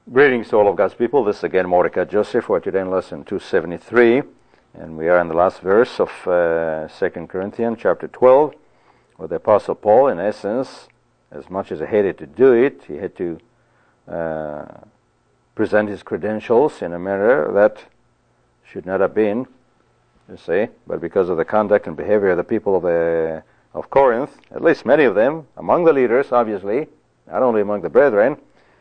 Greetings to all of God's people. This is again Mordecai Joseph for today in lesson 273. And we are in the last verse of 2 Corinthians chapter 12, where the Apostle Paul, in essence, as much as he hated to do it, he had to present his credentials in a manner that should not have been, you see, but because of the conduct and behavior of the people of Corinth, at least many of them, among the leaders, obviously, not only among the brethren,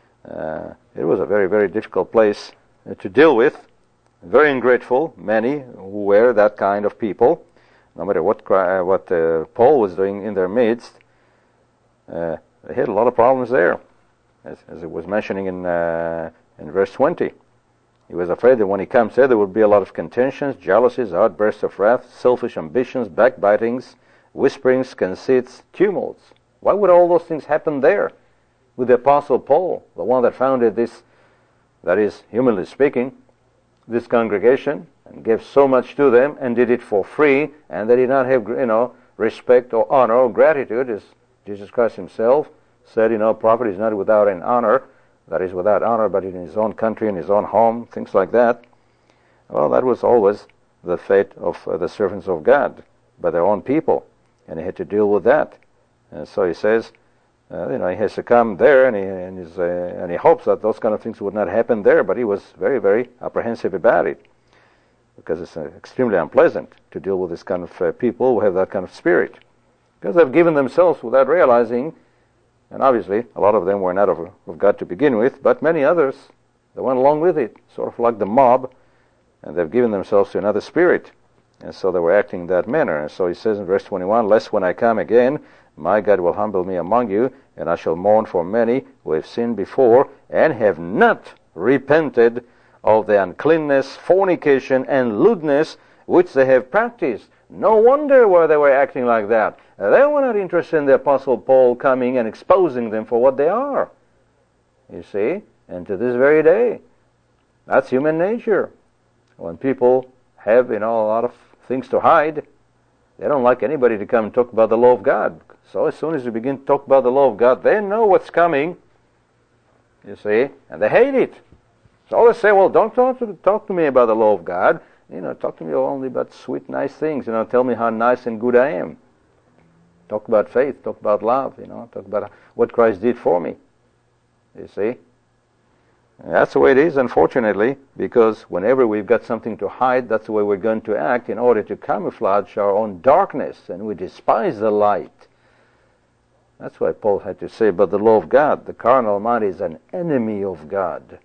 it was a very, very difficult place to deal with. Very ungrateful, many who were that kind of people. No matter what Paul was doing in their midst, they had a lot of problems there, as it was mentioning in verse 20. He was afraid that when he comes there would be a lot of contentions, jealousies, outbursts of wrath, selfish ambitions, backbitings, whisperings, conceits, tumults. Why would all those things happen there? With the Apostle Paul, the one that founded this, that is, humanly speaking, this congregation, and gave so much to them, and did it for free, and they did not have, respect or honor or gratitude, as Jesus Christ himself said, prophet is not without an honor, that is without honor, but in his own country, in his own home, things like that. Well, that was always the fate of the servants of God, by their own people, and he had to deal with that. And so he says, he has to come there, and he hopes that those kind of things would not happen there, but he was very, very apprehensive about it, because it's extremely unpleasant to deal with this kind of people who have that kind of spirit, because they've given themselves without realizing, and obviously a lot of them were not of God to begin with, but many others, they went along with it, sort of like the mob, and they've given themselves to another spirit, and so they were acting in that manner. And so he says in verse 21, "Lest when I come again, my God will humble me among you, and I shall mourn for many who have sinned before, and have not repented of the uncleanness, fornication, and lewdness which they have practiced." No wonder why they were acting like that. They were not interested in the Apostle Paul coming and exposing them for what they are. You see? And to this very day, that's human nature. When people have, a lot of things to hide, they don't like anybody to come and talk about the law of God. So as soon as you begin to talk about the law of God, they know what's coming, you see, and they hate it. So they say, well, don't talk to me about the law of God. Talk to me only about sweet, nice things. Tell me how nice and good I am. Talk about faith, talk about love, talk about what Christ did for me. You see? And that's the way it is, unfortunately, because whenever we've got something to hide, that's the way we're going to act in order to camouflage our own darkness, and we despise the light. That's why Paul had to say about the law of God, the carnal mind is an enemy of God.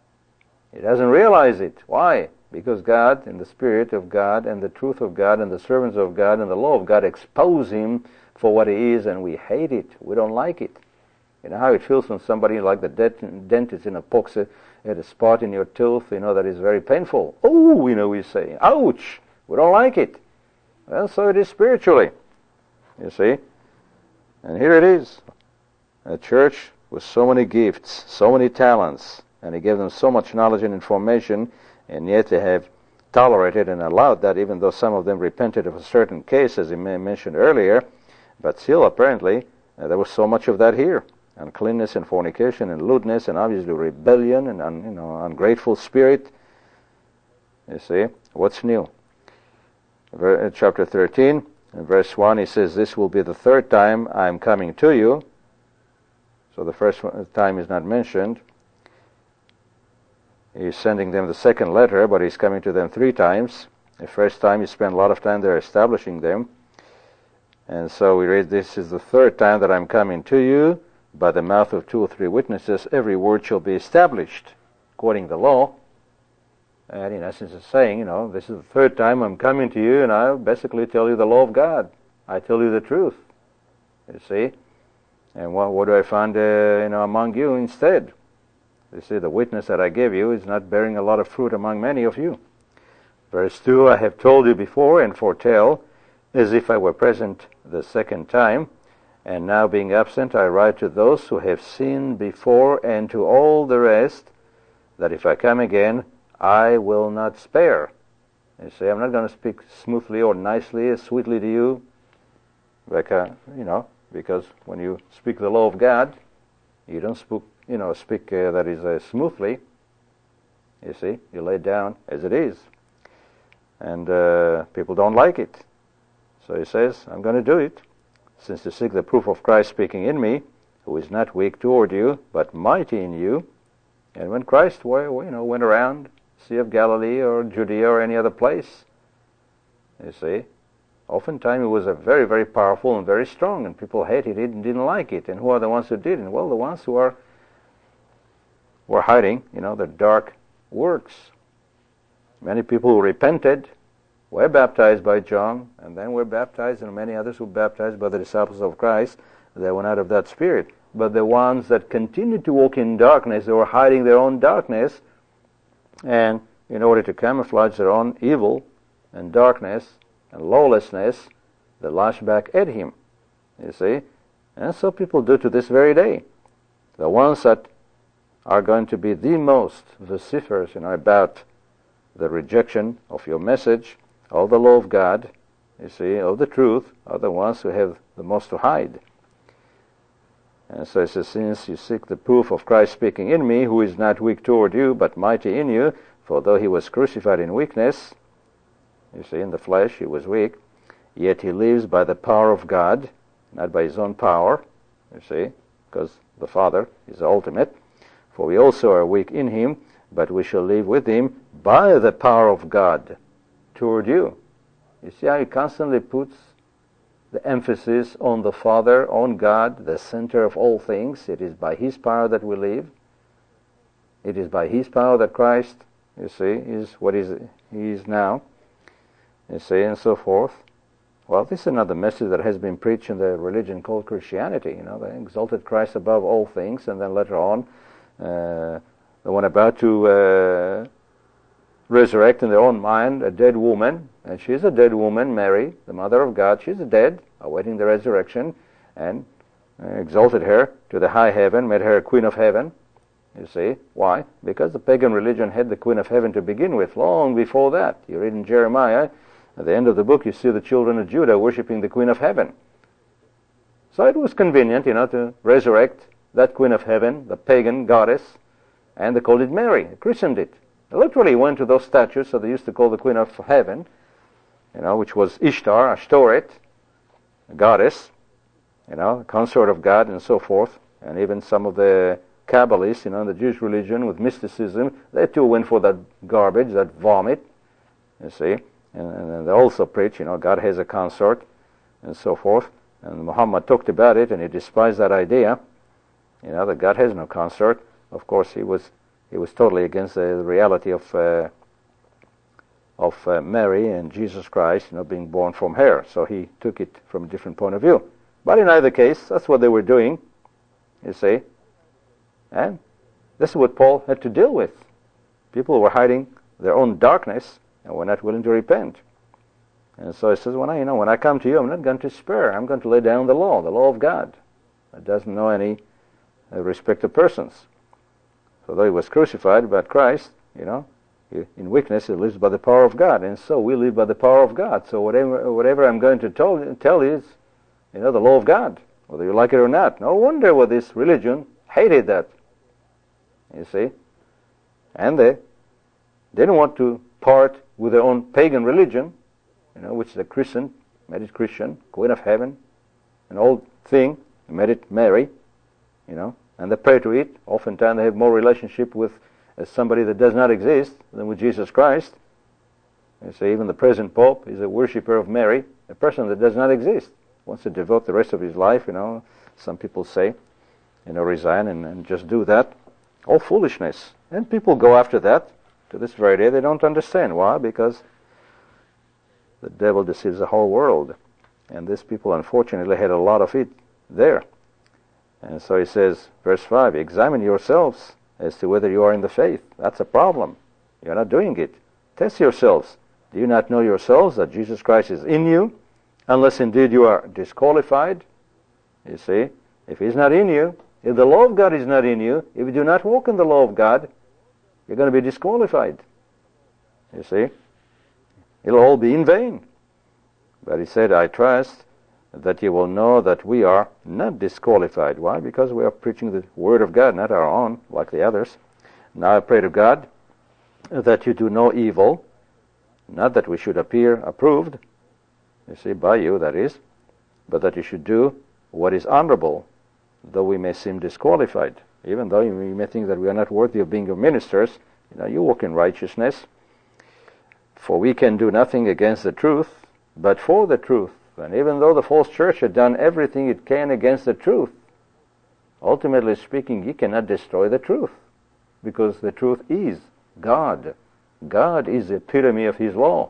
He doesn't realize it. Why? Because God and the Spirit of God and the truth of God and the servants of God and the law of God expose him for what he is, and we hate it. We don't like it. You know how it feels when somebody like the dentist pokes at a spot in your tooth, that is very painful. Oh, we say, ouch! We don't like it. Well, so it is spiritually. You see? And here it is. A church with so many gifts, so many talents, and he gave them so much knowledge and information, and yet they have tolerated and allowed that, even though some of them repented of a certain case, as he mentioned earlier, but still apparently there was so much of that here. Uncleanness and fornication and lewdness and obviously rebellion and ungrateful spirit. You see, what's new? Chapter 13, in verse 1, he says, "This will be the third time I am coming to you." So the first time is not mentioned. He's sending them the second letter, but he's coming to them 3 times. The first time he spent a lot of time there establishing them. And so we read, "This is the third time that I'm coming to you. By the mouth of 2 or 3 witnesses, every word shall be established," quoting the law. And in essence it's saying, this is the third time I'm coming to you, and I'll basically tell you the law of God. I tell you the truth. You see? And what do I find, among you instead? You see, the witness that I gave you is not bearing a lot of fruit among many of you. Verse 2, "I have told you before and foretell, as if I were present the second time, and now being absent, I write to those who have sinned before and to all the rest, that if I come again, I will not spare." You see, I'm not going to speak smoothly or nicely, sweetly to you, because when you speak the law of God, you don't speak that is smoothly. You see, you lay it down as it is. And people don't like it. So he says, I'm going to do it, since you seek the proof of Christ speaking in me, who is not weak toward you, but mighty in you. And when Christ went around, Sea of Galilee or Judea or any other place, you see, oftentimes he was a very, very powerful and very strong, and people hated it and didn't like it. And who are the ones who didn't? Well, the ones who were hiding, their dark works. Many people who repented were baptized by John, and then were baptized, and many others were baptized by the disciples of Christ. They went out of that spirit. But the ones that continued to walk in darkness, they were hiding their own darkness, and in order to camouflage their own evil and darkness and lawlessness, they lashed back at him. You see? And so people do to this very day. The ones that are going to be the most vociferous about the rejection of your message, of the law of God, you see, of the truth, are the ones who have the most to hide. And so it says, since you seek the proof of Christ speaking in me, who is not weak toward you, but mighty in you, for though he was crucified in weakness, you see, in the flesh he was weak, yet he lives by the power of God, not by his own power, you see, because the Father is ultimate. For we also are weak in him, but we shall live with him by the power of God toward you. You see how he constantly puts the emphasis on the Father, on God, the center of all things. It is by his power that we live. It is by his power that Christ, you see, is what he is now. You see, and so forth. Well, this is another message that has been preached in the religion called Christianity. They exalted Christ above all things, and then later on, they went about to resurrect in their own mind a dead woman, and she's a dead woman, Mary, the mother of God. She's dead, awaiting the resurrection, and exalted her to the high heaven, made her a queen of heaven. You see, why? Because the pagan religion had the queen of heaven to begin with, long before that. You read in Jeremiah, at the end of the book, you see the children of Judah worshiping the queen of heaven. So it was convenient, to resurrect that queen of heaven, the pagan goddess, and they called it Mary. They christened it. They literally went to those statues that they used to call the queen of heaven, which was Ishtar, Ashtoreth, a goddess, consort of God, and so forth. And even some of the Kabbalists, in the Jewish religion with mysticism, they too went for that garbage, that vomit, you see. And they also preach, God has a consort, and so forth. And Muhammad talked about it, and he despised that idea, that God has no consort. Of course, he was totally against the reality of Mary and Jesus Christ, being born from her. So he took it from a different point of view. But in either case, that's what they were doing, you see. And this is what Paul had to deal with. People were hiding their own darkness and were not willing to repent. And so he says, when I come to you, I'm not going to spare. I'm going to lay down the law of God. It doesn't know any respect of persons. So though he was crucified, but Christ, in weakness, he lives by the power of God. And so we live by the power of God. So whatever I'm going to tell you is, the law of God, whether you like it or not. No wonder why this religion hated that. You see? And they didn't want to part with their own pagan religion, which the Christian made it Christian, queen of heaven, an old thing, made it Mary, and they pray to it. Oftentimes they have more relationship with somebody that does not exist than with Jesus Christ. You see, even the present Pope is a worshipper of Mary, a person that does not exist. Wants to devote the rest of his life, some people say, resign and just do that. All foolishness. And people go after that. To this very day, they don't understand. Why? Because the devil deceives the whole world. And these people, unfortunately, had a lot of it there. And so he says, verse 5, examine yourselves as to whether you are in the faith. That's a problem. You're not doing it. Test yourselves. Do you not know yourselves that Jesus Christ is in you, unless indeed you are disqualified? You see, if he's not in you, if the law of God is not in you, if you do not walk in the law of God, you're going to be disqualified. You see, it'll all be in vain. But he said, I trust that you will know that we are not disqualified. Why? Because we are preaching the Word of God, not our own, like the others. Now I pray to God that you do no evil, not that we should appear approved, you see, by you, that is, but that you should do what is honorable, though we may seem disqualified. Even though you may think that we are not worthy of being your ministers, you walk in righteousness. For we can do nothing against the truth, but for the truth. And even though the false church had done everything it can against the truth, ultimately speaking, you cannot destroy the truth, because the truth is God. God is the epitome of His law.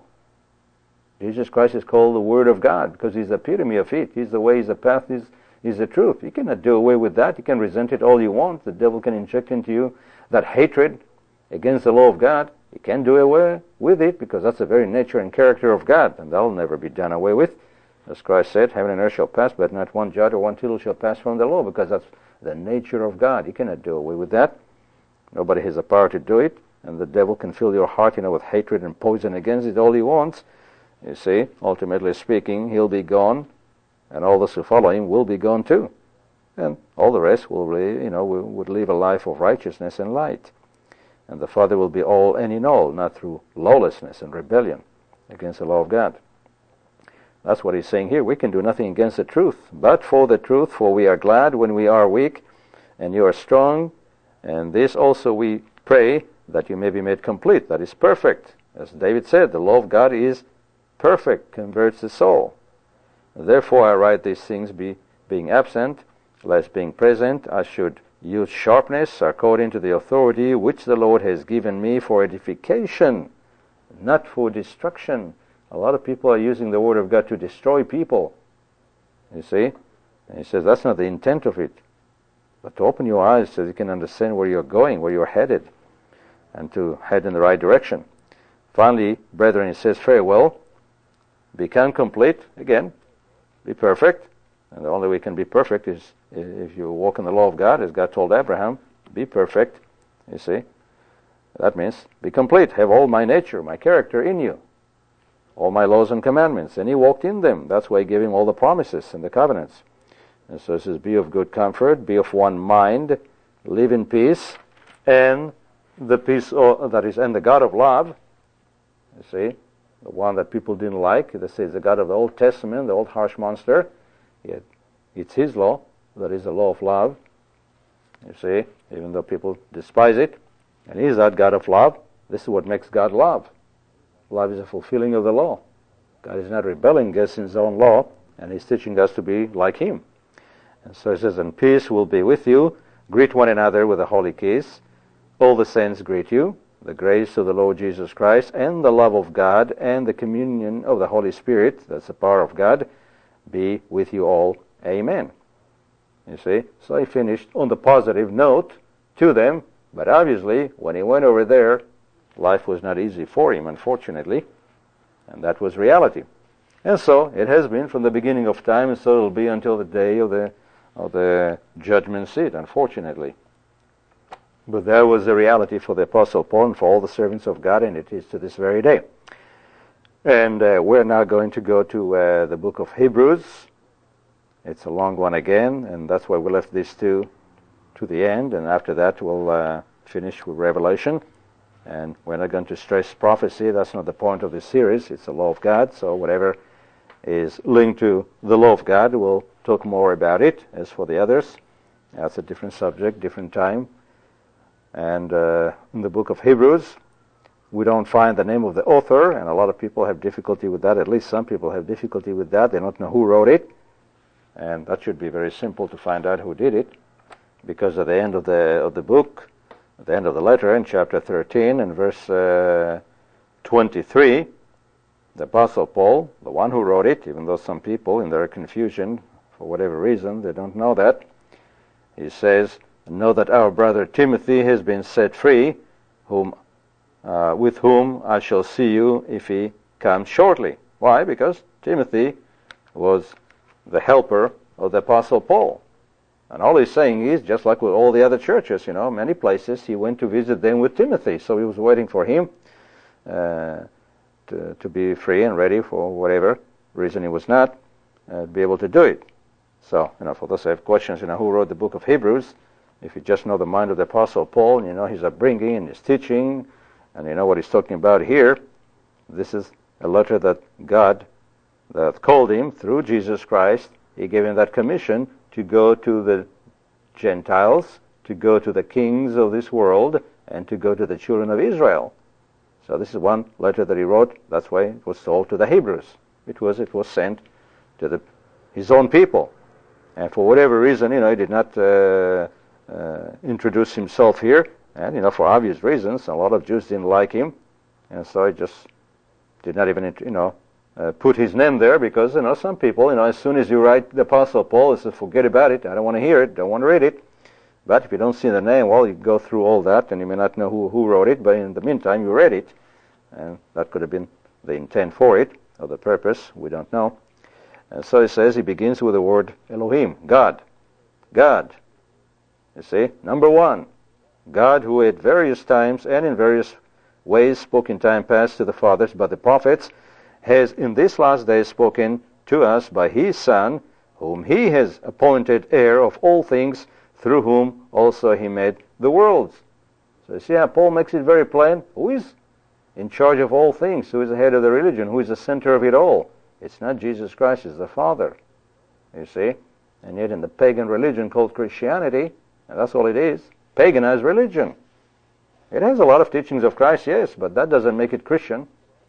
Jesus Christ is called the Word of God because He's the epitome of it. He's the way, He's the path, He's the truth. You cannot do away with that. You can resent it all you want. The devil can inject into you that hatred against the law of God. You can't do away with it because that's the very nature and character of God, and that'll never be done away with. As Christ said, heaven and earth shall pass, but not one jot or one tittle shall pass from the law, because that's the nature of God. You cannot do away with that. Nobody has the power to do it, and the devil can fill your heart, with hatred and poison against it all he wants. You see, ultimately speaking, he'll be gone, and all those who follow him will be gone too. And all the rest will, would live a life of righteousness and light. And the Father will be all and in all, not through lawlessness and rebellion against the law of God. That's what he's saying here. We can do nothing against the truth, but for the truth, for we are glad when we are weak, and you are strong. And this also we pray, that you may be made complete, that is perfect. As David said, the law of God is perfect, converts the soul. Therefore I write these things being absent, lest being present I should use sharpness according to the authority which the Lord has given me for edification, not for destruction. A lot of people are using the Word of God to destroy people, you see. And he says that's not the intent of it, but to open your eyes so you can understand where you're going, where you're headed, and to head in the right direction. Finally, brethren, he says, farewell, become complete, again, be perfect. And the only way you can be perfect is if you walk in the law of God, as God told Abraham, be perfect, you see. That means be complete, have all my nature, my character in you, all my laws and commandments. And he walked in them. That's why he gave him all the promises and the covenants. And so it says, be of good comfort, be of one mind, live in peace, and the peace, and the God of love, you see, the one that people didn't like, they say the God of the Old Testament, the old harsh monster, yet it's his law, that is the law of love, you see, even though people despise it, and he's that God of love. This is what makes God love. Love is a fulfilling of the law. God is not rebelling against his own law, and he's teaching us to be like him. And so it says, and peace will be with you. Greet one another with a holy kiss. All the saints greet you. The grace of the Lord Jesus Christ and the love of God and the communion of the Holy Spirit, that's the power of God, be with you all. Amen. You see, so he finished on the positive note to them, but obviously when he went over there, life was not easy for him, unfortunately, and that was reality. And so it has been from the beginning of time, and so it will be until the day of the judgment seat, unfortunately. But that was the reality for the Apostle Paul and for all the servants of God, and it is to this very day. And we're now going to go to the book of Hebrews. It's a long one again, and that's why we left these two to the end, and after that we'll finish with Revelation. And we're not going to stress prophecy. That's not the point of this series. It's the law of God, so whatever is linked to the law of God, we'll talk more about it. As for the others, that's a different subject, different time. And in the book of Hebrews, we don't find the name of the author, and a lot of people have difficulty with that. At least some people have difficulty with that. They don't know who wrote it. And that should be very simple to find out who did it, because at the end of the book, at the end of the letter, in chapter 13 and verse 23, the Apostle Paul, the one who wrote it, even though some people in their confusion, for whatever reason, they don't know that, he says, know that our brother Timothy has been set free, with whom I shall see you if he comes shortly. Why? Because Timothy was the helper of the Apostle Paul. And all he's saying is, just like with all the other churches, many places, he went to visit them with Timothy. So he was waiting for him to be free and ready for whatever reason he was not. be able to do it. So, for those who have questions, who wrote the book of Hebrews, if you just know the mind of the Apostle Paul, his upbringing and his teaching, and you know what he's talking about here, this is a letter that God that called him through Jesus Christ. He gave him that commission to go to the Gentiles, to go to the kings of this world, and to go to the children of Israel. So this is one letter that he wrote. That's why it was told to the Hebrews. It was sent to his own people. And for whatever reason, he did not introduce himself here. And, for obvious reasons, a lot of Jews didn't like him. And so he just did not even, put his name there because, some people, as soon as you write the Apostle Paul, they say, forget about it. I don't want to hear it. Don't want to read it. But if you don't see the name, well, you go through all that, and you may not know who wrote it, but in the meantime, you read it. And that could have been the intent for it, or the purpose. We don't know. And so he says, he begins with the word Elohim, God. God. You see, number one, God who at various times and in various ways spoke in time past to the fathers by the prophets, has in this last day spoken to us by his Son, whom he has appointed heir of all things, through whom also he made the worlds. So you see how Paul makes it very plain. Who is in charge of all things? Who is the head of the religion? Who is the center of it all? It's not Jesus Christ, it's the Father. You see? And yet in the pagan religion called Christianity, and that's all it is, paganized religion. It has a lot of teachings of Christ, yes, but that doesn't make it Christian.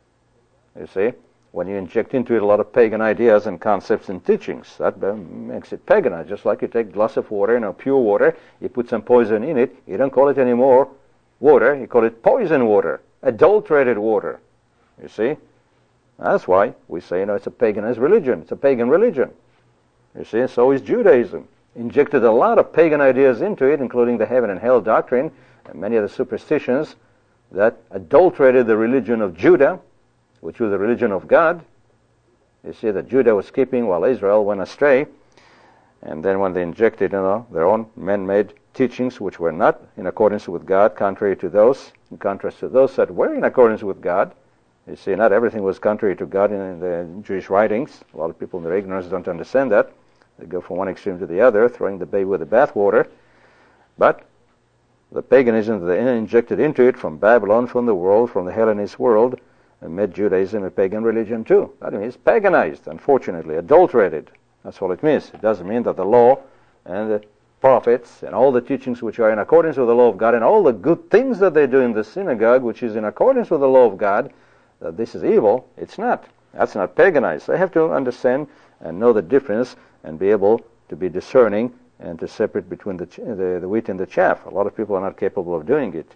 You see? When you inject into it a lot of pagan ideas and concepts and teachings, that makes it paganized. Just like you take a glass of water, pure water, you put some poison in it, you don't call it anymore water, you call it poison water, adulterated water. You see? That's why we say, it's a paganized religion. It's a pagan religion. You see, and so is Judaism. Injected a lot of pagan ideas into it, including the heaven and hell doctrine, and many of the superstitions that adulterated the religion of Judah, which was the religion of God. You see that Judah was keeping while Israel went astray. And then when they injected, their own man-made teachings, which were not in accordance with God, contrary to those, in contrast to those that were in accordance with God. You see, not everything was contrary to God in the Jewish writings. A lot of people in their ignorance don't understand that. They go from one extreme to the other, throwing the baby with the bathwater. But the paganism that they injected into it from Babylon, from the world, from the Hellenist world, and made Judaism a pagan religion too. That means paganized, unfortunately, adulterated. That's all it means. It doesn't mean that the law and the prophets and all the teachings which are in accordance with the law of God and all the good things that they do in the synagogue, which is in accordance with the law of God, that this is evil. It's not. That's not paganized. They have to understand and know the difference and be able to be discerning and to separate between the wheat and the chaff. A lot of people are not capable of doing it.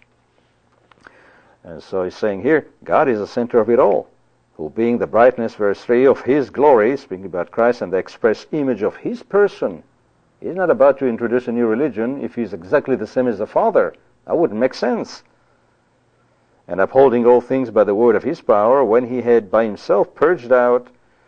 And so he's saying here, God is the center of it all, who being the brightness, verse 3, of his glory, speaking about Christ, and the express image of his person. He's not about to introduce a new religion if he's exactly the same as the Father. That wouldn't make sense. And upholding all things by the word of his power, when he had by himself purged out,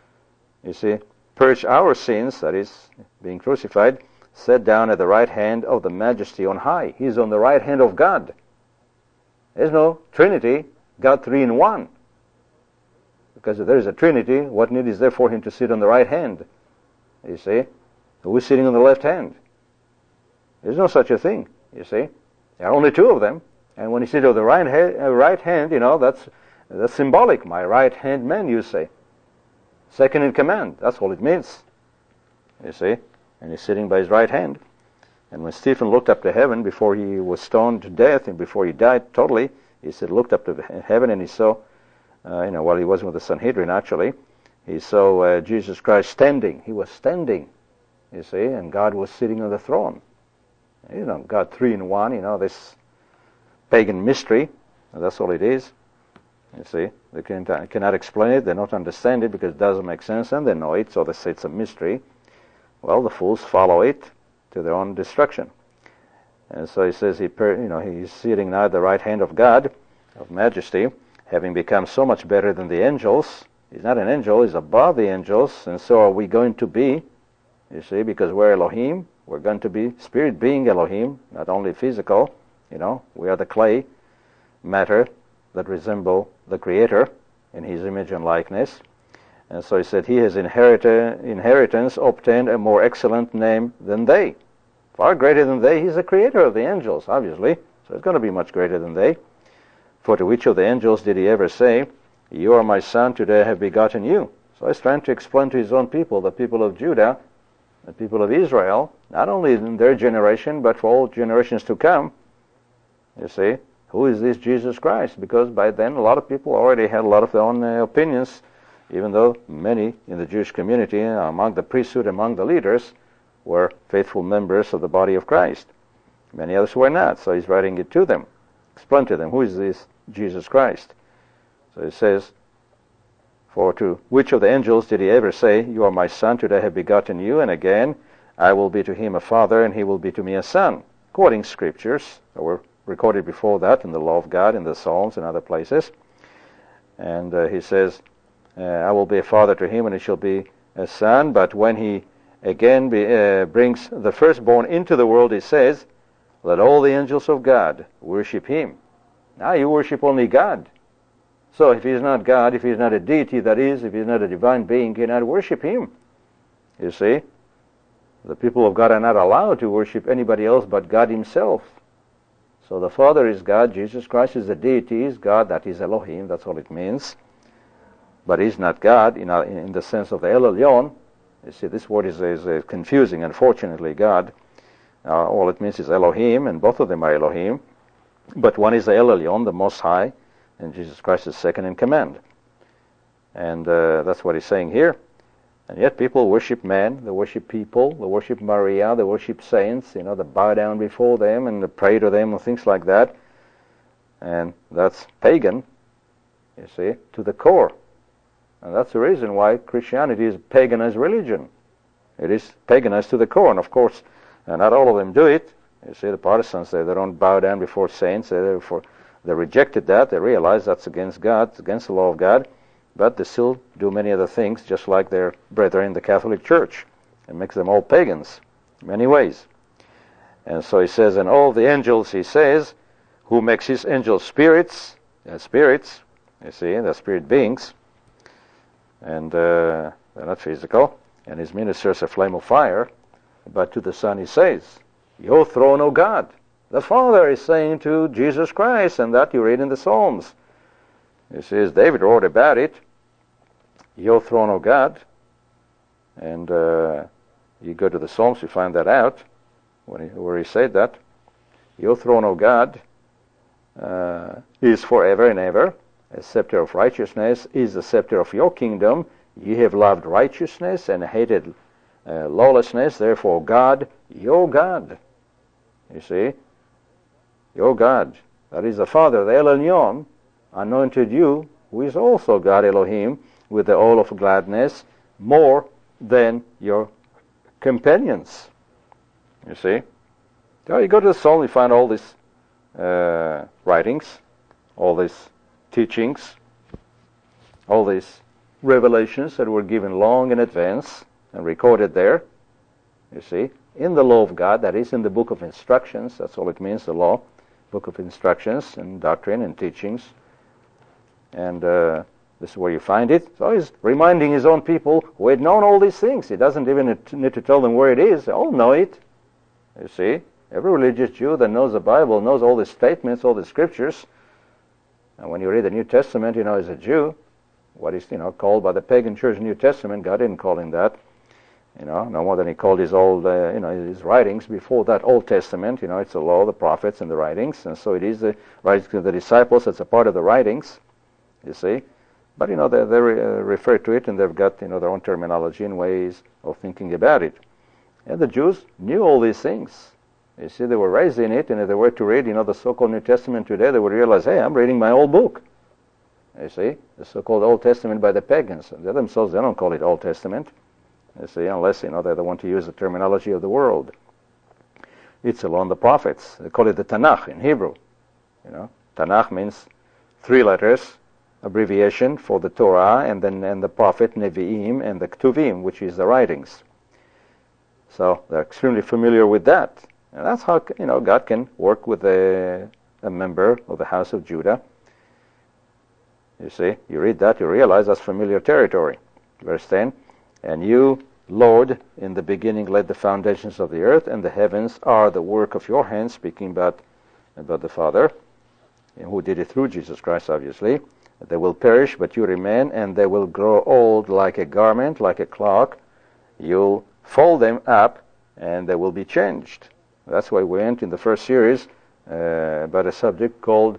purged our sins, that is, being crucified, sat down at the right hand of the majesty on high. He's on the right hand of God. There's no Trinity, God three in one. Because if there is a Trinity, what need is there for him to sit on the right hand? You see? Who's sitting on the left hand? There's no such a thing, you see. There are only two of them. And when you sit on the right hand, that's symbolic. My right hand man, you say. Second in command. That's all it means. You see? And he's sitting by his right hand. And when Stephen looked up to heaven before he was stoned to death and before he died totally, he said, looked up to heaven and he saw, while he wasn't with the Sanhedrin actually, he saw Jesus Christ standing. He was standing, you see, and God was sitting on the throne. God three in one, this pagan mystery. That's all it is. You see, they cannot explain it, they don't understand it because it doesn't make sense, and they know it, so they say it's a mystery. Well, the fools follow it to their own destruction. And so he says he's sitting now at the right hand of God, of majesty, having become so much better than the angels. He's not an angel, he's above the angels, and so are we going to be, you see, because we're Elohim, we're going to be spirit being Elohim, not only physical, we are the clay matter that resemble the Creator in his image and likeness. And so he said, he has inheritance obtained a more excellent name than they. Far greater than they. He's the creator of the angels, obviously. So it's going to be much greater than they. For to which of the angels did he ever say, you are my son, today I have begotten you? So he's trying to explain to his own people, the people of Judah, the people of Israel, not only in their generation, but for all generations to come. You see, who is this Jesus Christ? Because by then a lot of people already had a lot of their own opinions, even though many in the Jewish community, among the priesthood, among the leaders, were faithful members of the body of Christ. Many others were not, so he's writing it to them. Explain to them, who is this Jesus Christ? So he says, for to which of the angels did he ever say, you are my son, today I have begotten you? And again, I will be to him a father, and he will be to me a son. Quoting scriptures that were recorded before that in the law of God, in the Psalms and other places. And he says, I will be a father to him, and he shall be a son. But when he again brings the firstborn into the world, he says, let all the angels of God worship him. Now you worship only God. So if he's not God, if he's not a deity, that is, if he's not a divine being, you cannot worship him. You see? The people of God are not allowed to worship anybody else but God himself. So the Father is God, Jesus Christ is a deity, is God, that is Elohim, that's all it means. But he's not God in the sense of the El Elyon. You see, this word is confusing, unfortunately, God. All it means is Elohim, and both of them are Elohim. But one is the El Elyon, the Most High, and Jesus Christ is second in command. And that's what he's saying here. And yet people worship man, they worship people, they worship Maria, they worship saints, they bow down before them and they pray to them and things like that. And that's pagan, you see, to the core. And that's the reason why Christianity is a paganized religion. It is paganized to the core. And of course, not all of them do it. You see, the Protestants, they don't bow down before saints. They rejected that. They realize that's against God, it's against the law of God. But they still do many other things, just like their brethren in the Catholic Church. It makes them all pagans in many ways. And so he says, and all the angels, he says, who makes his angels spirits, you see, they're spirit beings, and they're not physical, and his ministers a flame of fire. But to the Son he says, your throne, O God. The Father is saying to Jesus Christ, and that you read in the Psalms. He says, David wrote about it, your throne, O God. And you go to the Psalms, you find that out, where he said that. Your throne, O God, is forever and ever. A scepter of righteousness is the scepter of your kingdom. You have loved righteousness and hated lawlessness. Therefore, God, your God. You see? Your God. That is the Father, the El Elyon, anointed you, who is also God Elohim, with the oil of gladness, more than your companions. You see? So you go to the Psalm, you find all these writings, all these teachings, all these revelations that were given long in advance and recorded there, you see, in the law of God, that is in the book of instructions, that's all it means, the law, book of instructions and doctrine and teachings. And this is where you find it. So he's reminding his own people who had known all these things. He doesn't even need to tell them where it is. They all know it. You see, every religious Jew that knows the Bible knows all the statements, all the scriptures. And when you read the New Testament, as a Jew, what is called by the pagan church New Testament, God didn't call him that. No more than he called his old, his writings before that Old Testament. It's the law, the prophets, and the writings. And so it is the writings to the disciples. It's a part of the writings, you see. But, they refer to it, and they've got, their own terminology and ways of thinking about it. And the Jews knew all these things. You see, they were raised in it, and if they were to read, the so-called New Testament today, they would realize, hey, I'm reading my old book. You see, the so-called Old Testament by the pagans. They themselves, they don't call it Old Testament. You see, unless, they want to use the terminology of the world. It's along the prophets. They call it the Tanakh in Hebrew. Tanakh means 3 letters, abbreviation for the Torah, and then the prophet, Nevi'im, and the Ketuvim, which is the writings. So they're extremely familiar with that. And that's how, God can work with a member of the house of Judah. You see, you read that, you realize that's familiar territory. Verse 10, and you, Lord, in the beginning laid the foundations of the earth, and the heavens are the work of your hands, speaking about the Father, who did it through Jesus Christ, obviously. They will perish, but you remain, and they will grow old like a garment, like a cloak. You'll fold them up, and they will be changed. That's why we went in the first series about a subject called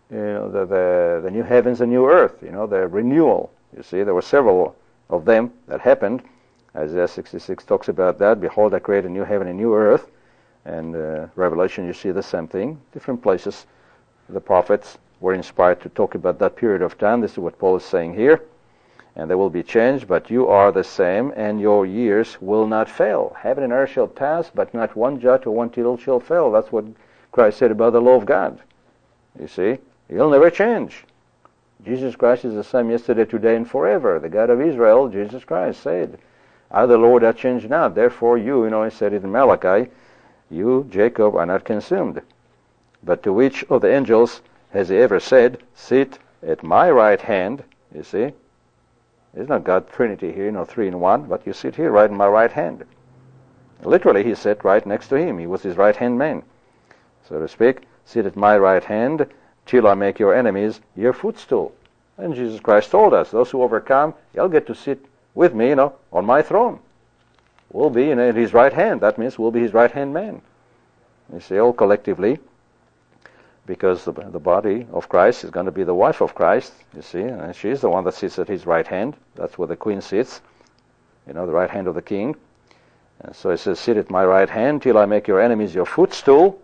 the new heavens and new earth, the renewal. You see, there were several of them that happened. Isaiah 66 talks about that. Behold, I create a new heaven and new earth. And Revelation, you see the same thing. Different places, the prophets were inspired to talk about that period of time. This is what Paul is saying here. And they will be changed, but you are the same, and your years will not fail. Heaven and earth shall pass, but not one jot or one tittle shall fail. That's what Christ said about the law of God. You see, he'll never change. Jesus Christ is the same yesterday, today, and forever. The God of Israel, Jesus Christ, said, I, the Lord, that change not. Therefore you, he said it in Malachi, you, Jacob, are not consumed. But to which of the angels has he ever said, sit at my right hand? You see, there's not God Trinity here, three in one, but you sit here right in my right hand. Literally, he sat right next to him. He was his right-hand man, so to speak. Sit at my right hand till I make your enemies your footstool. And Jesus Christ told us, those who overcome, you'll get to sit with me, on my throne. We'll be in his right hand. That means we'll be his right-hand man. You see, all collectively, because the body of Christ is going to be the wife of Christ, you see, and she's the one that sits at his right hand. That's where the queen sits, the right hand of the king. And so it says, sit at my right hand till I make your enemies your footstool.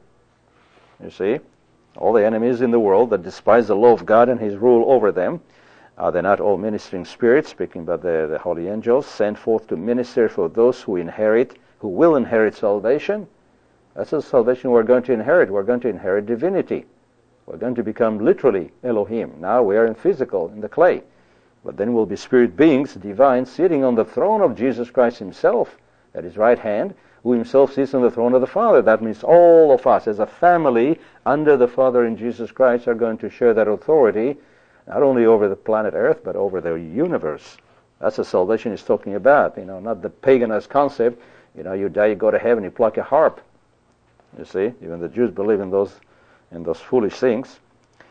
You see, all the enemies in the world that despise the law of God and his rule over them, are they not all ministering spirits, speaking about the holy angels, sent forth to minister for those who will inherit salvation? That's the salvation we're going to inherit. We're going to inherit divinity. We're going to become literally Elohim. Now we are in physical, in the clay. But then we'll be spirit beings, divine, sitting on the throne of Jesus Christ himself, at his right hand, who himself sits on the throne of the Father. That means all of us as a family under the Father in Jesus Christ are going to share that authority, not only over the planet Earth, but over the universe. That's the salvation he's talking about, not the paganized concept. You die, you go to heaven, you pluck a harp. You see, even the Jews believe in those foolish things.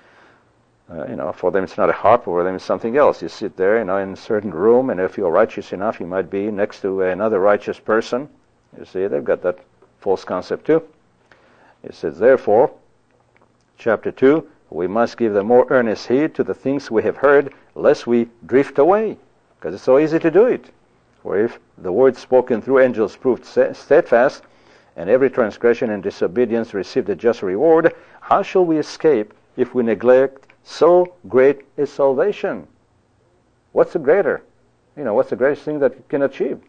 For them it's not a harp, for them it's something else. You sit there, in a certain room, and if you're righteous enough, you might be next to another righteous person. You see, they've got that false concept too. It says, therefore, chapter 2, we must give the more earnest heed to the things we have heard, lest we drift away, because it's so easy to do it. For if the word spoken through angels proved steadfast, and every transgression and disobedience received a just reward, how shall we escape if we neglect so great a salvation? What's the greater? What's the greatest thing that you can achieve?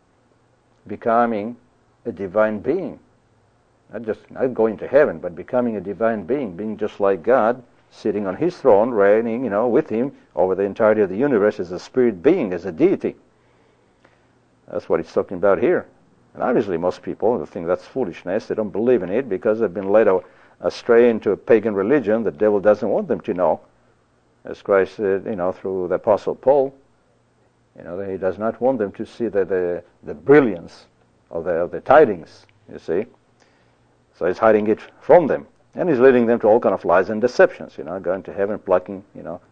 Becoming a divine being. Not going to heaven, but becoming a divine being, being just like God, sitting on his throne, reigning, with him over the entirety of the universe as a spirit being, as a deity. That's what he's talking about here. And obviously most people think that's foolishness. They don't believe in it because they've been led astray into a pagan religion the devil doesn't want them to know. As Christ said, through the Apostle Paul, he does not want them to see the brilliance of the tidings, you see. So he's hiding it from them. And he's leading them to all kind of lies and deceptions, going to heaven, plucking,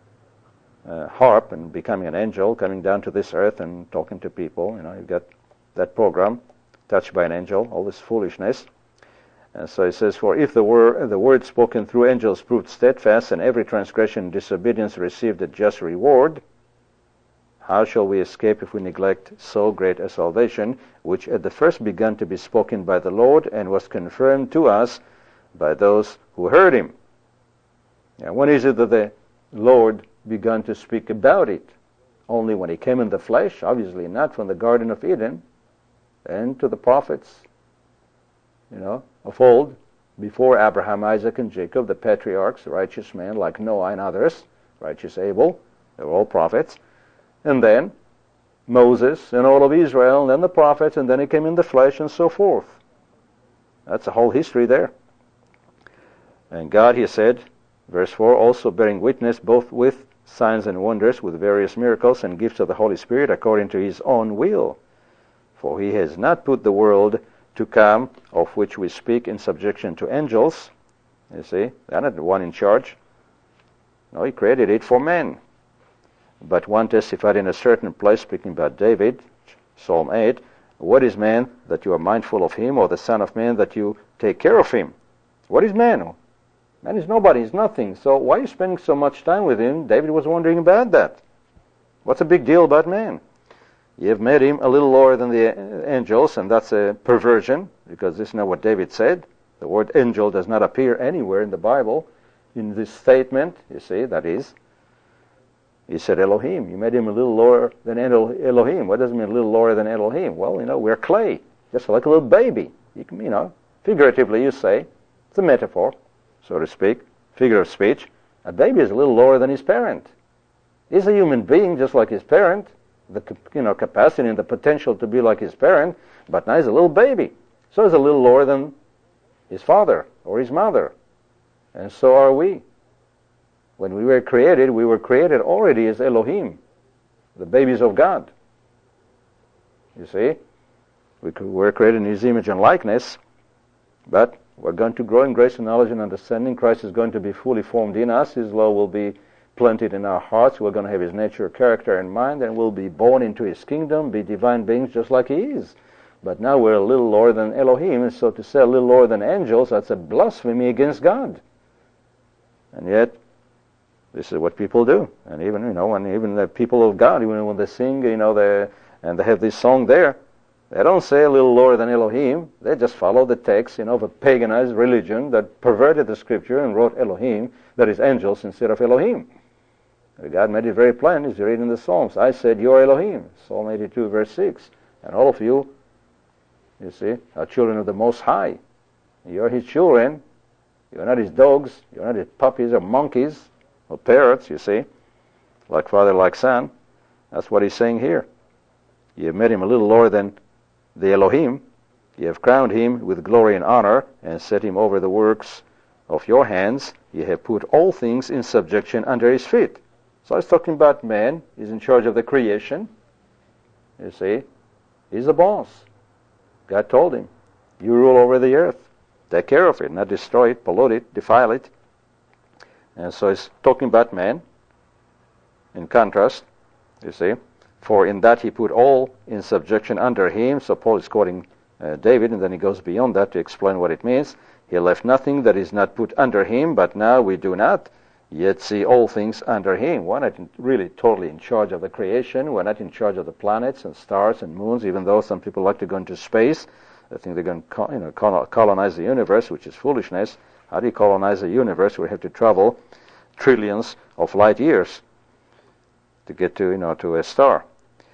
harp and becoming an angel, coming down to this earth and talking to people. You've got that program, touched by an angel, all this foolishness. And so it says, for if the word spoken through angels proved steadfast, and every transgression and disobedience received a just reward, how shall we escape if we neglect so great a salvation, which at the first began to be spoken by the Lord, and was confirmed to us by those who heard him? Now, when is it that the Lord began to speak about it? Only when he came in the flesh? Obviously not from the Garden of Eden, and to the prophets, of old, before Abraham, Isaac, and Jacob, the patriarchs, righteous men like Noah and others, righteous Abel, they were all prophets. And then Moses and all of Israel, and then the prophets, and then he came in the flesh, and so forth. That's the whole history there. And God, he said, verse 4, also bearing witness both with signs and wonders with various miracles and gifts of the Holy Spirit according to his own will. For he has not put the world to come, of which we speak, in subjection to angels. You see, they're not the one in charge. No, he created it for men. But one testified in a certain place, speaking about David, Psalm 8, what is man that you are mindful of him, or the son of man that you take care of him? What is man? Man is nobody, he's nothing. So why are you spending so much time with him? David was wondering about that. What's the big deal about man? You have made him a little lower than the angels, and that's a perversion, because this is not what David said. The word angel does not appear anywhere in the Bible in this statement. You see, that is, he said Elohim. You made him a little lower than Elohim. What does it mean a little lower than Elohim? Well, we're clay, just like a little baby. You can, figuratively you say, it's a metaphor, so to speak, figure of speech. A baby is a little lower than his parent. He's a human being just like his parent, the capacity and the potential to be like his parent, but now he's a little baby. So he's a little lower than his father or his mother. And so are we. When we were created already as Elohim, the babies of God. You see? We were created in his image and likeness, but we're going to grow in grace and knowledge and understanding. Christ is going to be fully formed in us. His law will be planted in our hearts. We're going to have his nature, character, and mind, and we'll be born into his kingdom, be divine beings just like he is. But now we're a little lower than Elohim, and so to say a little lower than angels, that's a blasphemy against God. And yet, this is what people do. And even, when even the people of God, even when they sing, and they have this song there, they don't say a little lower than Elohim. They just follow the text, of a paganized religion that perverted the scripture and wrote Elohim, that is angels, instead of Elohim. God made it very plain, as you read in the Psalms. I said, you're Elohim, Psalm 82, verse 6. And all of you, you see, are children of the Most High. You're his children. You're not his dogs. You're not his puppies or monkeys or parrots, you see. Like father, like son. That's what he's saying here. You have made him a little lower than the Elohim. You have crowned him with glory and honor and set him over the works of your hands. You have put all things in subjection under his feet. So he's talking about man. He's in charge of the creation. You see, he's the boss. God told him, you rule over the earth. Take care of it, not destroy it, pollute it, defile it. And so he's talking about man. In contrast, you see, for in that he put all in subjection under him. So Paul is quoting David, and then he goes beyond that to explain what it means. He left nothing that is not put under him, but now we do not yet see all things under him. We're not really totally in charge of the creation. We're not in charge of the planets and stars and moons, even though some people like to go into space. I think they're going to colonize the universe, which is foolishness. How do you colonize the universe? We have to travel trillions of light years to get to a star.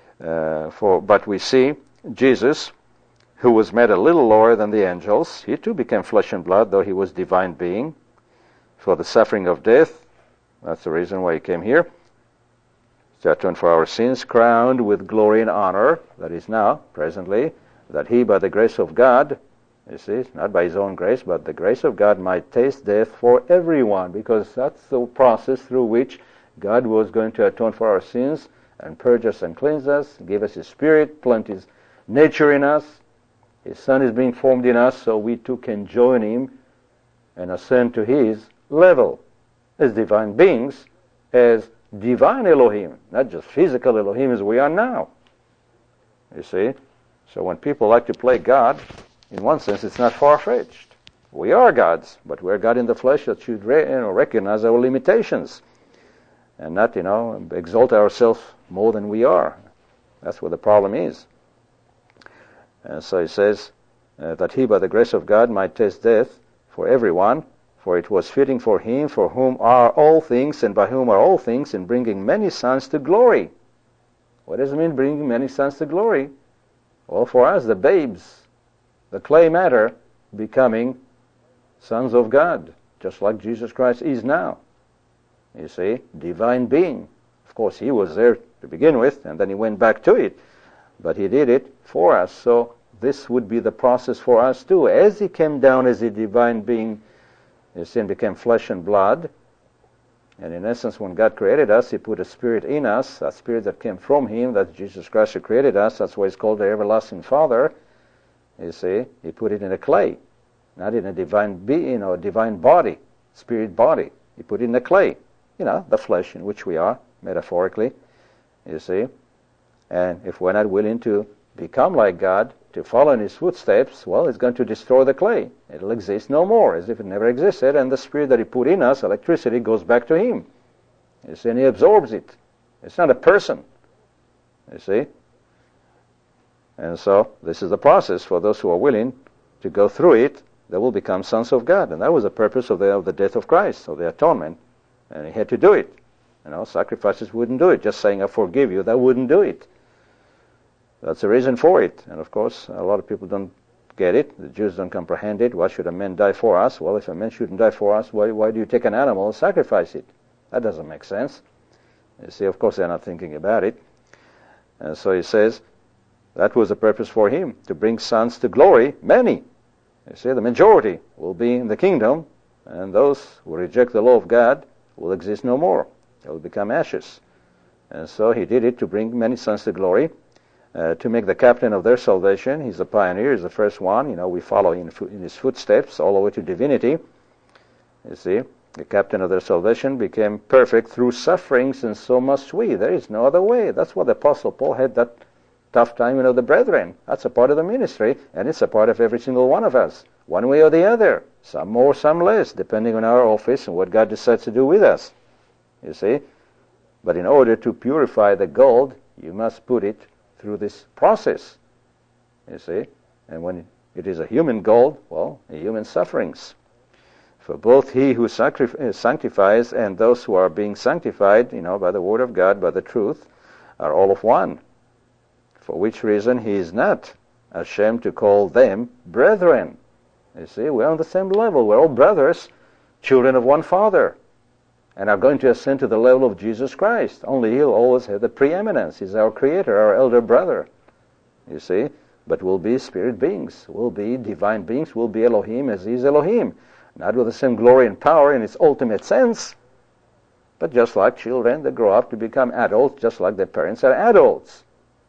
But we see Jesus, who was made a little lower than the angels. He too became flesh and blood, though he was divine being, for the suffering of death. That's the reason why he came here. To atone for our sins, crowned with glory and honor, that is now, presently, that he, by the grace of God, you see, not by his own grace, but the grace of God, might taste death for everyone, because that's the process through which God was going to atone for our sins and purge us and cleanse us, give us his spirit, plant his nature in us. His Son is being formed in us, so we too can join him and ascend to his level as divine beings, as divine Elohim, not just physical Elohim as we are now. You see? So when people like to play God, in one sense it's not far-fetched. We are gods, but we're God in the flesh that should recognize our limitations and not, exalt ourselves more than we are. That's what the problem is. And so he says that he, by the grace of God, might taste death for everyone, for it was fitting for him, for whom are all things, and by whom are all things, in bringing many sons to glory. What does it mean, bringing many sons to glory? Well, for us, the babes, the clay matter, becoming sons of God, just like Jesus Christ is now. You see, divine being. Of course, he was there to begin with, and then he went back to it. But he did it for us. So this would be the process for us too. As he came down as a divine being, you see, and became flesh and blood, And in essence, when God created us, He put a spirit in us, a spirit that came from Him, that's Jesus Christ who created us. That's why He's called the Everlasting Father. You see, He put it in a clay, not in a divine being or divine body, spirit body. He put it in the clay, the flesh in which we are, metaphorically, you see. And if we're not willing to become like God, to follow in His footsteps, well, it's going to destroy the clay. It'll exist no more, as if it never existed, and the spirit that He put in us, electricity, goes back to Him. You see, and He absorbs it. It's not a person, you see. And so, this is the process for those who are willing to go through it. They will become sons of God. And that was the purpose of the death of Christ, of the atonement. And He had to do it. Sacrifices wouldn't do it. Just saying, I forgive you, that wouldn't do it. That's the reason for it. And of course, a lot of people don't get it. The Jews don't comprehend it. Why should a man die for us? Well, if a man shouldn't die for us, why do you take an animal and sacrifice it? That doesn't make sense. You see, of course, they're not thinking about it. And so He says, that was the purpose for Him, to bring sons to glory, many. You see, the majority will be in the kingdom, and those who reject the law of God will exist no more. They will become ashes. And so He did it to bring many sons to glory, to make the captain of their salvation. He's the pioneer, He's the first one. We follow in His footsteps all the way to divinity. You see, the captain of their salvation became perfect through sufferings, and so must we. There is no other way. That's what the Apostle Paul had that tough time, the brethren. That's a part of the ministry, and it's a part of every single one of us, one way or the other. Some more, some less, depending on our office and what God decides to do with us. You see? But in order to purify the gold, you must put it through this process. You see? And when it is a human gold, well, human sufferings. For both He who sanctifies and those who are being sanctified, by the Word of God, by the truth, are all of one. For which reason He is not ashamed to call them brethren. You see, we're on the same level. We're all brothers, children of one Father, and are going to ascend to the level of Jesus Christ. Only He'll always have the preeminence. He's our Creator, our elder brother. You see, but we'll be spirit beings. We'll be divine beings. We'll be Elohim as He is Elohim. Not with the same glory and power in its ultimate sense, but just like children that grow up to become adults, just like their parents are adults.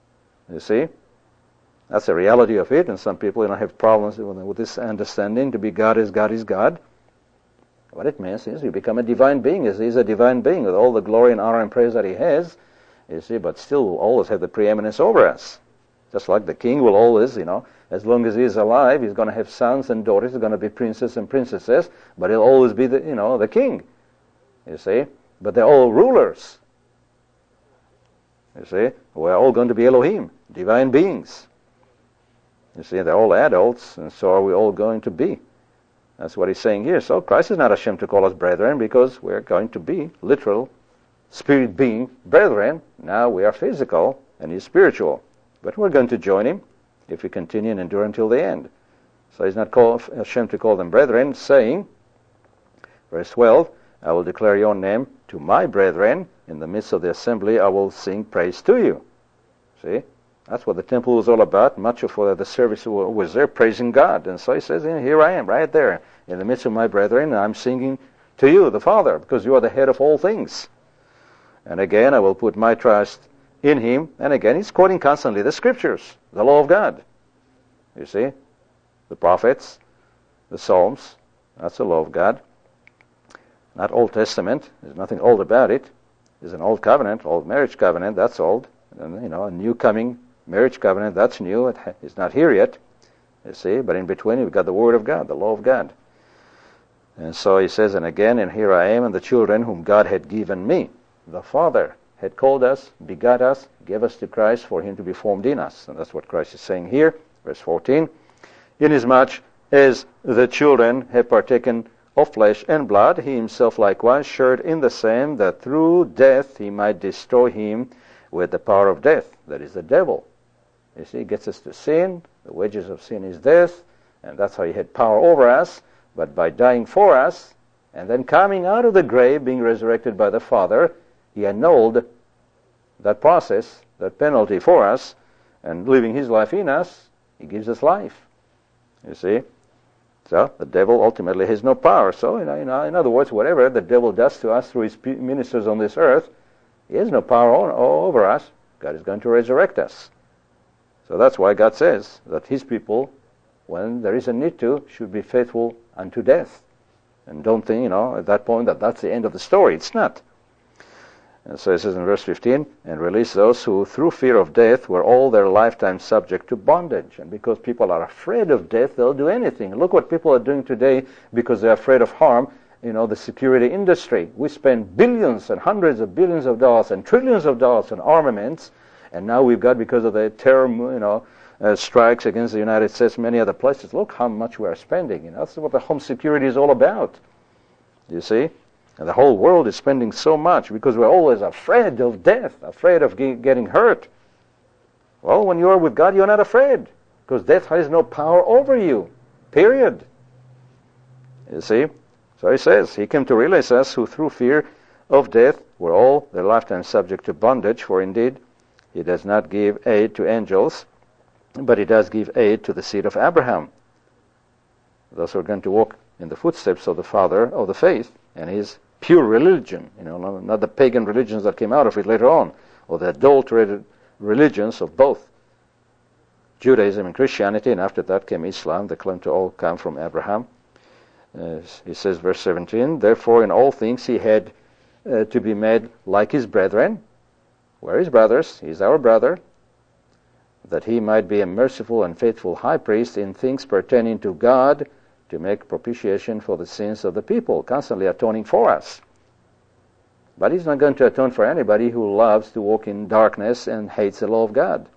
You see? That's the reality of it, and some people have problems with this understanding. To be God is God is God. What it means is you become a divine being, as He is a divine being, with all the glory and honor and praise that He has, you see, but still will always have the preeminence over us. Just like the king will always, as long as he is alive, he's going to have sons and daughters, he's going to be princes and princesses, but he'll always be the king, you see. But they're all rulers. You see, we're all going to be Elohim, divine beings. You see, they're all adults, and so are we all going to be. That's what He's saying here. So Christ is not ashamed to call us brethren, because we're going to be literal spirit being brethren. Now we are physical, and He's spiritual. But we're going to join Him if we continue and endure until the end. So He's not ashamed to call them brethren, saying, verse 12, I will declare your name to my brethren. In the midst of the assembly, I will sing praise to you. See? That's what the temple was all about. Much of the service was there, praising God. And so He says, here I am, right there, in the midst of my brethren, and I'm singing to you, the Father, because you are the head of all things. And again, I will put my trust in Him. And again, He's quoting constantly the Scriptures, the law of God. You see? The prophets, the Psalms, that's the law of God. Not Old Testament. There's nothing old about it. There's an old covenant, old marriage covenant, that's old. And, a new coming marriage covenant, that's new. It's not here yet, you see. But in between, we've got the Word of God, the law of God. And so He says, and again, and here I am, and the children whom God had given me. The Father had called us, begot us, gave us to Christ for Him to be formed in us. And that's what Christ is saying here, verse 14. Inasmuch as the children have partaken of flesh and blood, He Himself likewise shared in the same, that through death He might destroy him with the power of death, that is the devil. You see, He gets us to sin. The wages of sin is death, and that's how He had power over us. But by dying for us, and then coming out of the grave, being resurrected by the Father, He annulled that process, that penalty for us, and living His life in us, He gives us life. You see? So the devil ultimately has no power. So, in other words, whatever the devil does to us through his ministers on this earth, he has no power over us. God is going to resurrect us. So that's why God says that his people, when there is a need to, should be faithful unto death. And don't think, at that point that that's the end of the story. It's not. And so it says in verse 15, and release those who through fear of death were all their lifetime subject to bondage. And because people are afraid of death, they'll do anything. Look what people are doing today because they're afraid of harm. The security industry. We spend billions and hundreds of billions of dollars and trillions of dollars on armaments. And now we've got, because of the terror, strikes against the United States, many other places. Look how much we are spending. That's what the home security is all about. You see? And the whole world is spending so much because we're always afraid of death, afraid of getting hurt. Well, when you are with God, you're not afraid because death has no power over you. Period. You see? So he says, he came to release us who through fear of death were all their lifetime subject to bondage, for indeed he does not give aid to angels, but he does give aid to the seed of Abraham. Those who are going to walk in the footsteps of the father of the faith and his pure religion, not the pagan religions that came out of it later on, or the adulterated religions of both Judaism and Christianity, and after that came Islam. They claim to all come from Abraham. He says, verse 17, therefore in all things he had to be made like his brethren. We're his brothers, he's our brother, that he might be a merciful and faithful high priest in things pertaining to God, to make propitiation for the sins of the people, constantly atoning for us. But he's not going to atone for anybody who loves to walk in darkness and hates the law of God.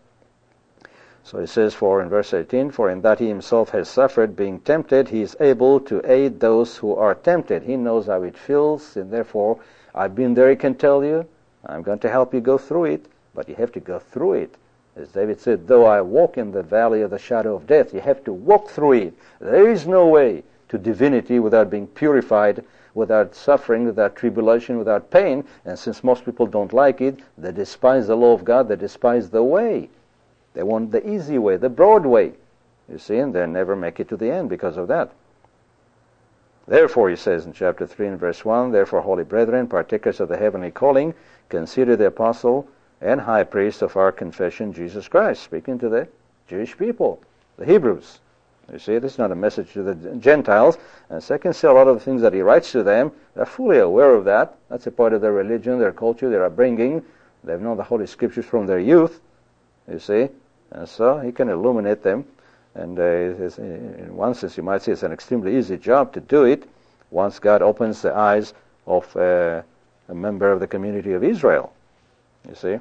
So he says, in verse 18, for in that he himself has suffered, being tempted, he is able to aid those who are tempted. He knows how it feels, and therefore, I've been there, he can tell you. I'm going to help you go through it, but you have to go through it. As David said, though I walk in the valley of the shadow of death, you have to walk through it. There is no way to divinity without being purified, without suffering, without tribulation, without pain. And since most people don't like it, they despise the law of God, they despise the way. They want the easy way, the broad way. You see, and they never make it to the end because of that. Therefore, he says in chapter 3 and verse 1, therefore, holy brethren, partakers of the heavenly calling, consider the apostle and high priest of our confession, Jesus Christ, speaking to the Jewish people, the Hebrews. You see, this is not a message to the Gentiles. And so I can see a lot of the things that he writes to them. They're fully aware of that. That's a part of their religion, their culture, their upbringing. They've known the Holy Scriptures from their youth, you see. And so he can illuminate them. And in one sense, you might say it's an extremely easy job to do it once God opens the eyes of a member of the community of Israel. You see,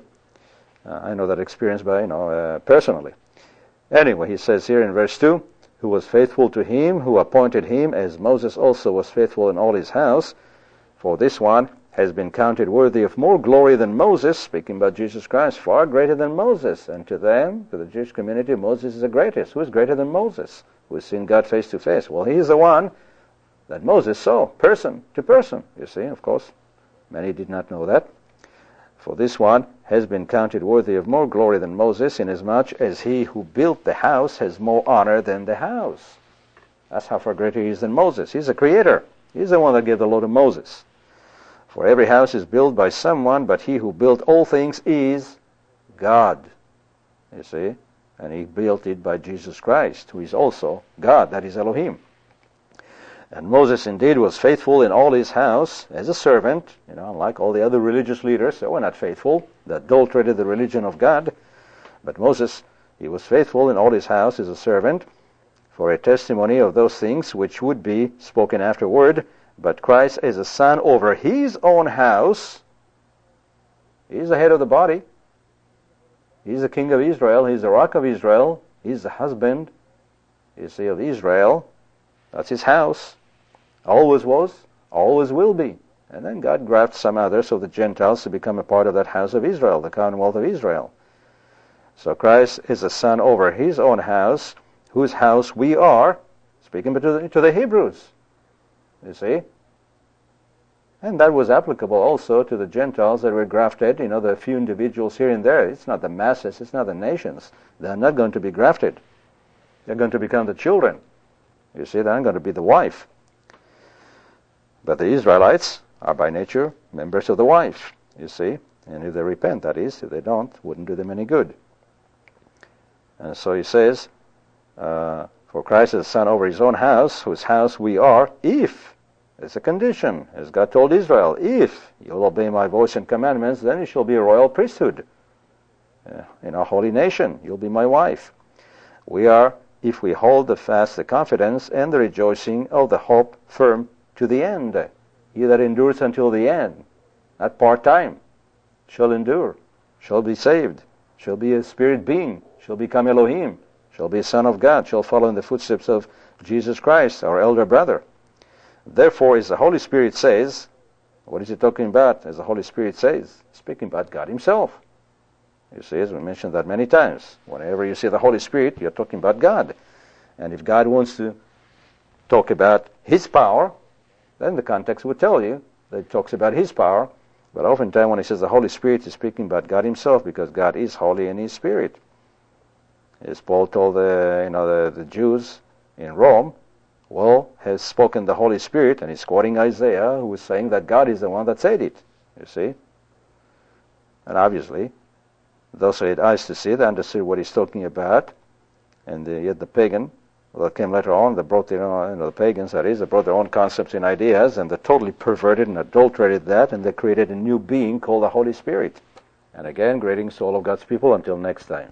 I know that experience personally. Anyway, he says here in verse 2, who was faithful to him who appointed him, as Moses also was faithful in all his house. For this one has been counted worthy of more glory than Moses, speaking about Jesus Christ, far greater than Moses. And to them, to the Jewish community, Moses is the greatest. Who is greater than Moses? Who has seen God face to face? Well, he is the one that Moses saw, person to person. You see, of course, many did not know that. For this one has been counted worthy of more glory than Moses, inasmuch as he who built the house has more honor than the house. That's how far greater he is than Moses. He's the creator. He's the one that gave the law to Moses. For every house is built by someone, but he who built all things is God. You see? And he built it by Jesus Christ, who is also God. That is Elohim. And Moses indeed was faithful in all his house as a servant, unlike all the other religious leaders. They were not faithful. They adulterated the religion of God. But Moses, he was faithful in all his house as a servant for a testimony of those things which would be spoken afterward. But Christ as a son over his own house. He's the head of the body. He's the king of Israel. He's the rock of Israel. He's the husband, you see, of Israel. That's his house. Always was, always will be. And then God grafts some others of the Gentiles to become a part of that house of Israel, the commonwealth of Israel. So Christ is a son over his own house, whose house we are, speaking to the Hebrews. You see? And that was applicable also to the Gentiles that were grafted, the few individuals here and there. It's not the masses, it's not the nations. They're not going to be grafted. They're going to become the children. You see, they're not going to be the wife. But the Israelites are by nature members of the wife, you see. And if they repent, that is, if they don't, wouldn't do them any good. And so he says, for Christ is the son over his own house, whose house we are, if, it's a condition, as God told Israel, if you'll obey my voice and commandments, then you shall be a royal priesthood. In a holy nation, you'll be my wife. We are, if we hold fast the confidence and the rejoicing of the hope firm to the end. He that endures until the end, not part-time, shall endure, shall be saved, shall be a spirit being, shall become Elohim, shall be a son of God, shall follow in the footsteps of Jesus Christ, our elder brother. Therefore, as the Holy Spirit says, what is he talking about? As the Holy Spirit says, speaking about God himself. You see, as we mentioned that many times, whenever you see the Holy Spirit, you're talking about God. And if God wants to talk about his power, then the context would tell you that it talks about his power. But oftentimes when he says the Holy Spirit, he's speaking about God himself, because God is holy in his spirit. As Paul told the Jews in Rome, has spoken the Holy Spirit, and he's quoting Isaiah, who is saying that God is the one that said it. You see? And obviously, those who had eyes to see, they understood what he's talking about. And yet the pagan, that came later on, they brought their own, the pagans, that is, they brought their own concepts and ideas, and they totally perverted and adulterated that, and they created a new being called the Holy Spirit. And again, greetings to all of God's people. Until next time.